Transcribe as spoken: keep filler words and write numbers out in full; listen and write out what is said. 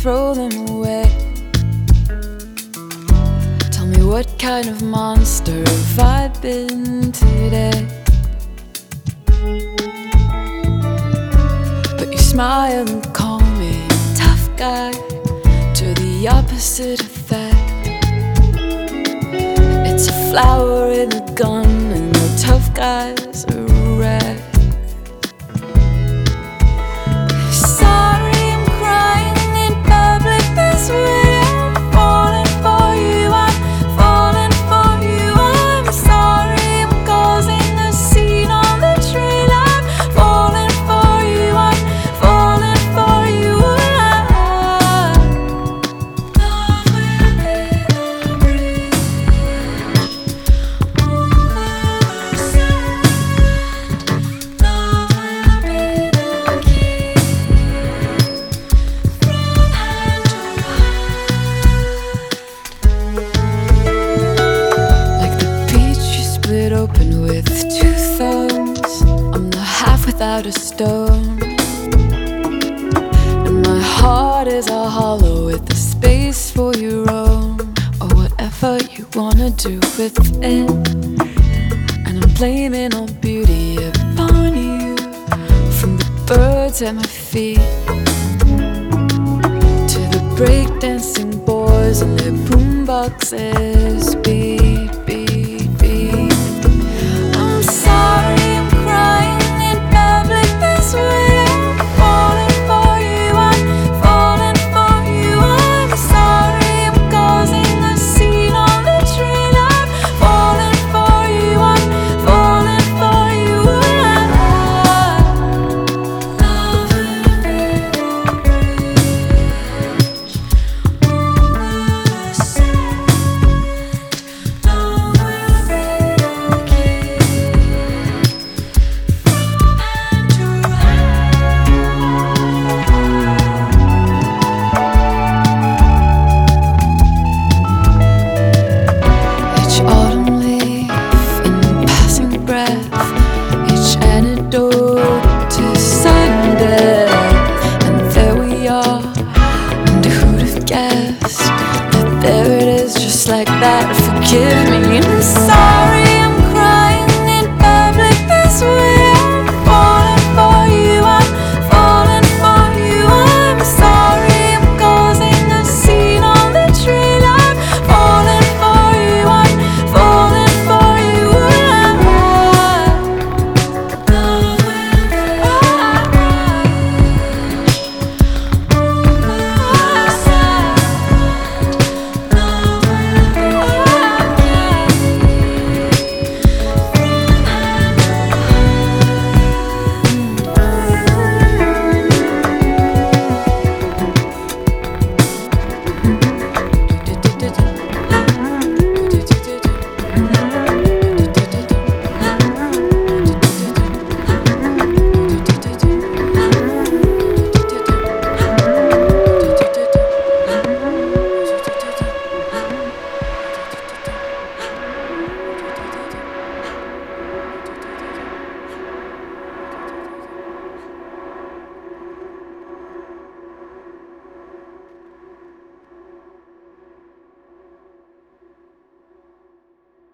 throw them away. Tell me, what kind of monster have I been today? But you smile and call me tough guy, to the opposite effect. It's a flower in a gun and the tough guy's a wreck. Sorry, I'm crying in public this way. I'm falling for you, I'm falling for you. I'm sorry, I'm causing a scene on the train. I'm falling for you, I'm falling for you. Love will be the bridge over the sand. Love will be the key from hand to hand. Like the peach you split open with two thumbs, I'm the half without a stone. And my heart is a hollow with a space for your own, or whatever you wanna do with it. And I'm blaming all beauty upon you, from the birds at my feet to the breakdancing boys and their boomboxes beat.